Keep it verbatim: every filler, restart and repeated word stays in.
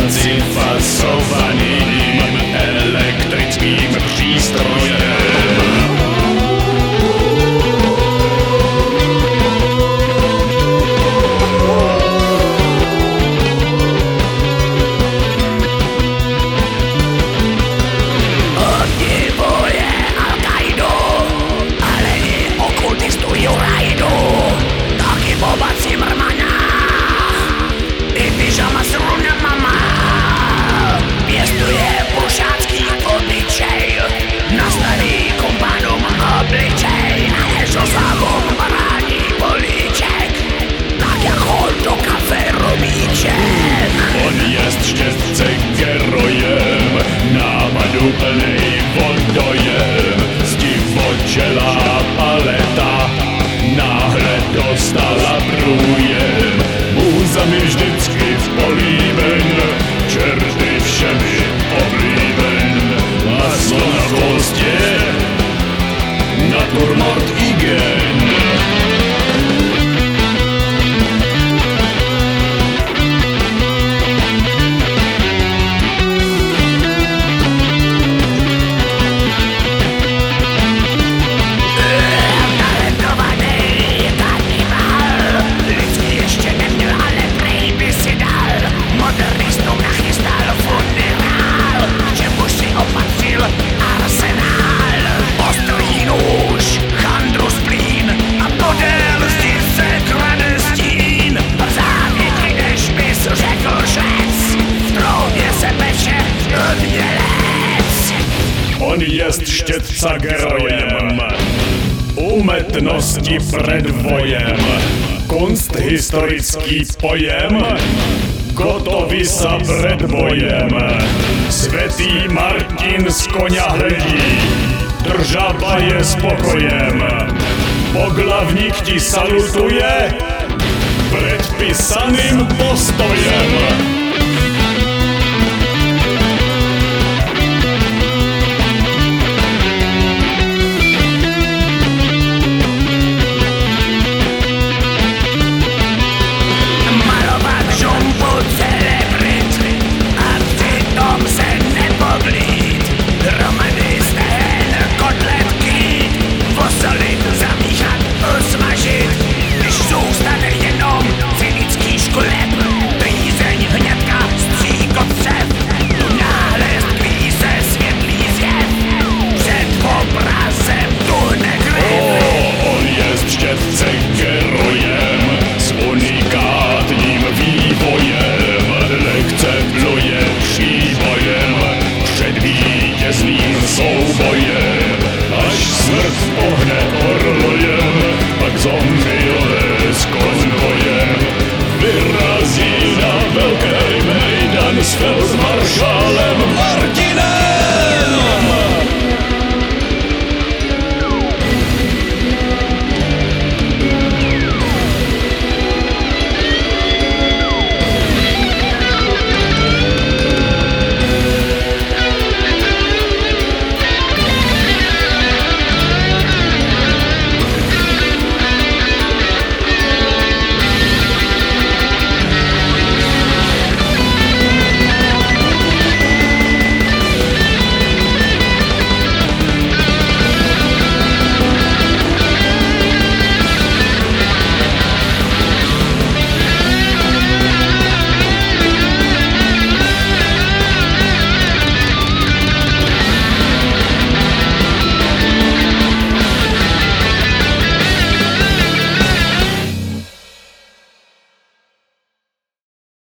cyfasovaným elektrickým přístrojem. Štětce gerojem, návadu plnej vodojem, zdivočelá paleta náhle dostala průjem. Můzami vždycky políben, čerty všemi oblíben. Maslo na chvostě, naturmort igen. On jest štětca gerojem, umetnosti predvojem, kunst historický pojem, gotovi sa predvojem. Svätý Martin z koňa hledí, država je spokojem. Poglavník ti salutuje predpísaným postojem. Štětce gerojem s unikátním vývojem, lehce pluje příbojem před vítězným soubojem. Až smrt pohne orlojem, pak zombiové s konvojem vyrazí na velký mejdan s feldmaršálem.